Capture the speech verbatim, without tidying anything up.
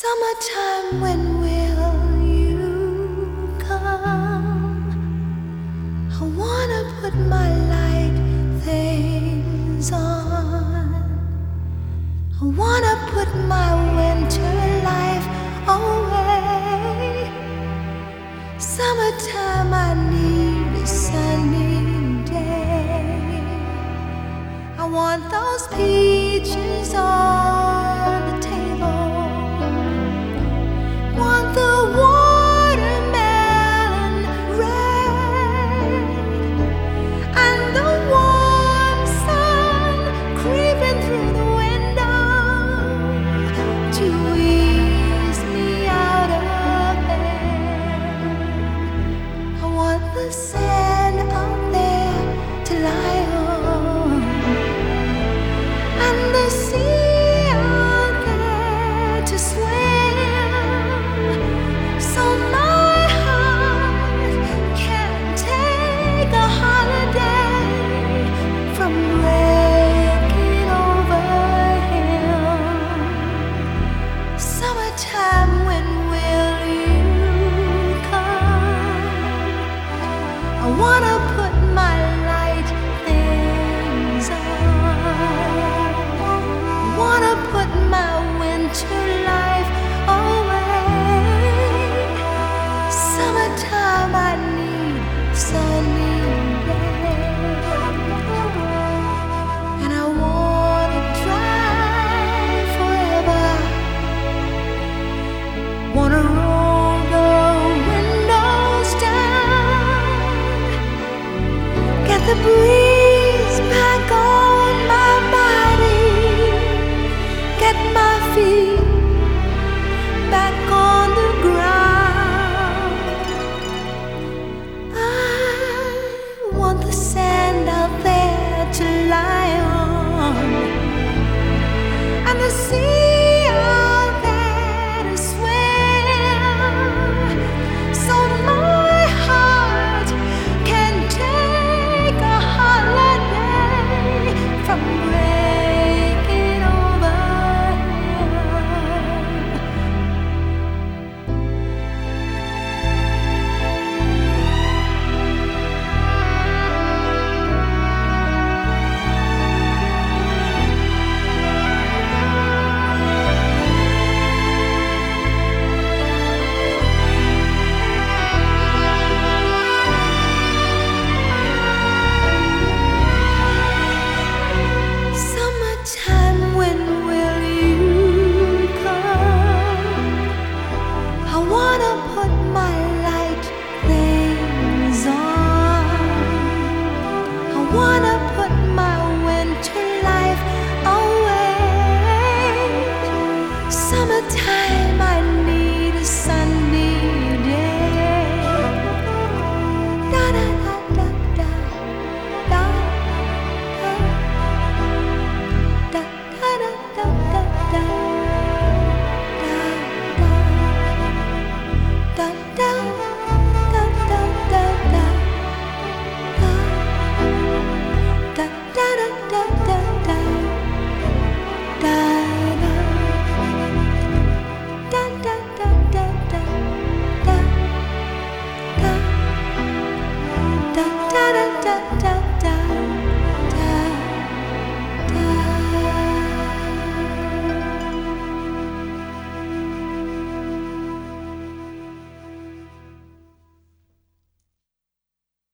Summertime, when will you come? I wanna put my light things on. I wanna put my winter life away. Summertime, I need a sunny day. I want those peaches on the table. Want the watermelon red and the warm sun creeping through the window to ease me out of bed. I want the sand out there to lie on and the sea out there to swim. So my heart can take a holiday from breaking over him. Summertime, when will you come? I wanna put my light things on. I wanna put my winter life away. Summertime, I need sunny days, and I wanna drive forever. Wanna roll the windows down, get the breeze back on my body, get my feet back on the ground. I want the sand out there to lie on and the sea out there to swim, so my heart can take a holiday from breaking over him. Summertime, when will you come? I wanna put my light things on. I wanna put my winter life away. Summertime, I